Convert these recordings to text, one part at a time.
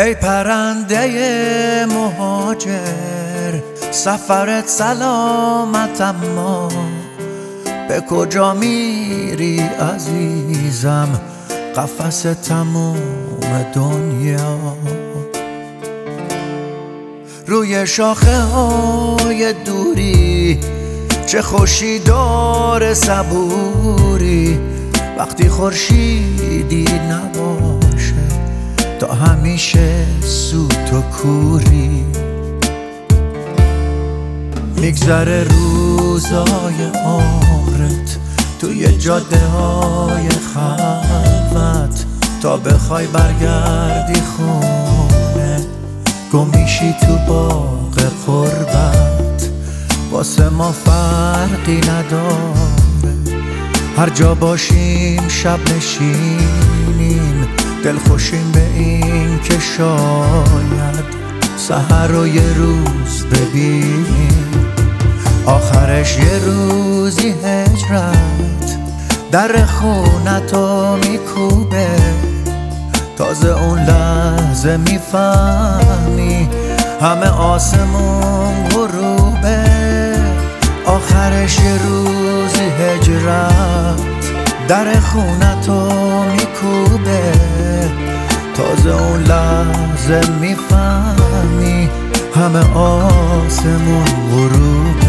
ای پرنده مهاجر، سفرت سلامت اما به کجا میری عزیزم؟ قفس تموم دنیا. روی شاخه های دوری چه خوشی داره صبوری، وقتی خورشیدی نباشه تا همیشه سوت و کوری. میگذره روزای عمرت توی جاده های خلوت، تا بخوای برگردی خونه گم میشی تو باغ غربت. واسه ما فرقی نداره هر جا باشیم شب نشینیم، دلخوشیم به این که شاید سحر رو یه روز ببینیم. آخرش یه روزی هجرت در خونتو میکوبه، تازه اون لحظه میفهمی همه آسمون غروبه. آخرش یه روزی هجرت در خونتو میکوبه، تازه اون لحظه میفهمی همه آسمون غروبه.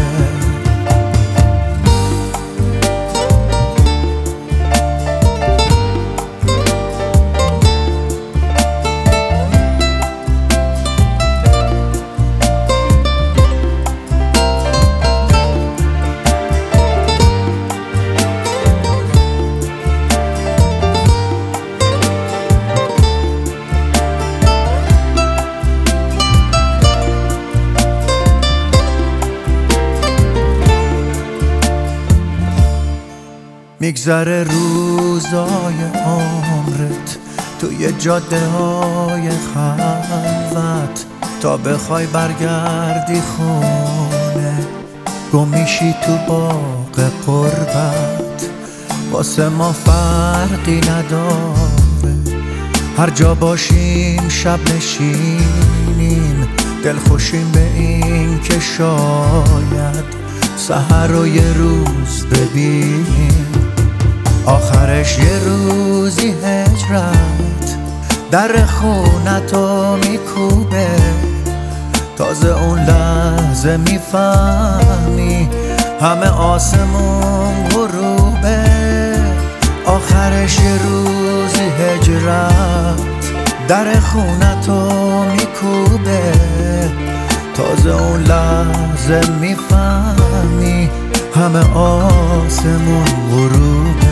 میگذره روزای عمرت توی جاده های خلوت، تا بخوای برگردی خونه گم میشی تو باغ غربت. واسه ما فرقی نداره هر جا باشیم شب نشینیم، دلخوشیم به این که شاید سحر رو یه روز ببینیم. آخرش یه روزی هجرت در خونتو میکوبه، تازه اون لحظه میفهمی همه آسمون غروبه. آخرش یه روزی هجرت در خونتو میکوبه، تازه اون لحظه میفهمی همه آسمون غروبه.